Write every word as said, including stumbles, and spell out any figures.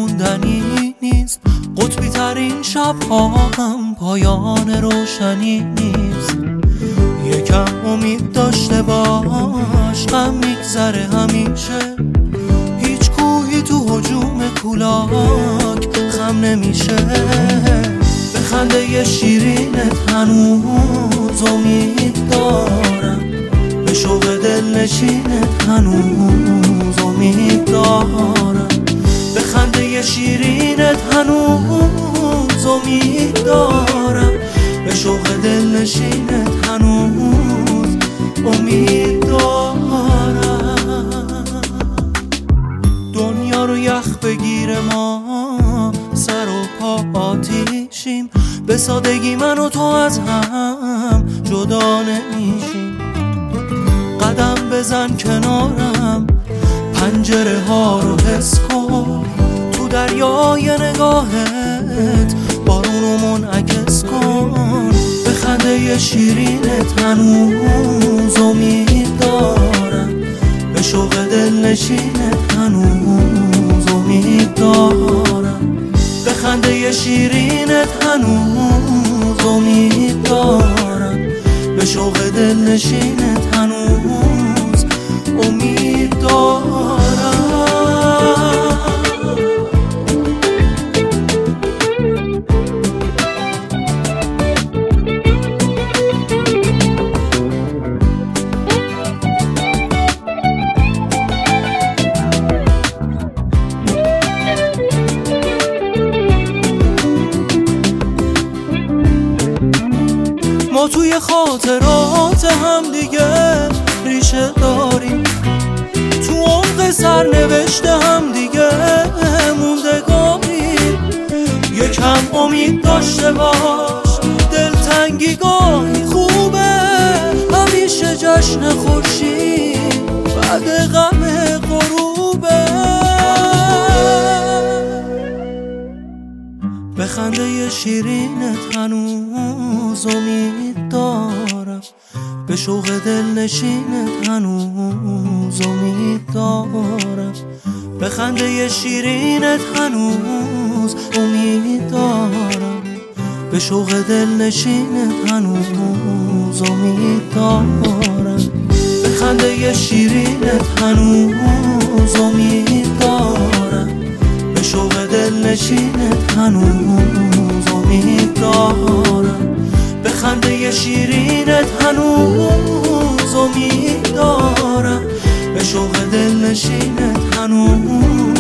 موندنی نیست، قطبی ترین شب‌ها هم پایان روشنی نیست. یکم امید داشته باش، غم میگذره همیشه، هیچ کوهی تو هجوم کولاک خم نمیشه. به خنده شیرینت هنوز امید دارم، به شوق دلنشینت هنوز امید دارم. به خنده شیرینت هنوز امید دارم، به شوق دلنشینت هنوز امید دارم. دنیا رو یخ بگیره ما سر و پا آتیشیم، به سادگی من و تو از هم جدا نمیشیم. قدم بزن کنارم، پنجره ها رو حس کن، تو دریای نگاهت بارون رو منعکس کن. به خنده شیرینت هنوز امید دارم، به شوق دلنشینت هنوز امید دارم. به خنده شیرینت هنوز امید دارم، به شوق دلنشینت هنوز امید دارم. ما توی خاطرات هم دیگه ریشه داریم، تو عمق سرنوشت هم دیگه موندگاریم. یکم امید داشته باش، دلتنگی گاهی خوبه، همیشه جشن خورشید بعد غم غروبه. به خنده شیرینت هنوز امید دارم، به شوق دلنشینت هنوز امید دارم. به خنده شیرینت هنوز امید دارم، به شوق دلنشینت هنوز امید دارم. به خنده شیرینت هنوز امید دارم، به شوق دلنشینت هنوز امید دارم. به خنده شیرینت هنوز امید دارم، به شوق دلنشینت هنوز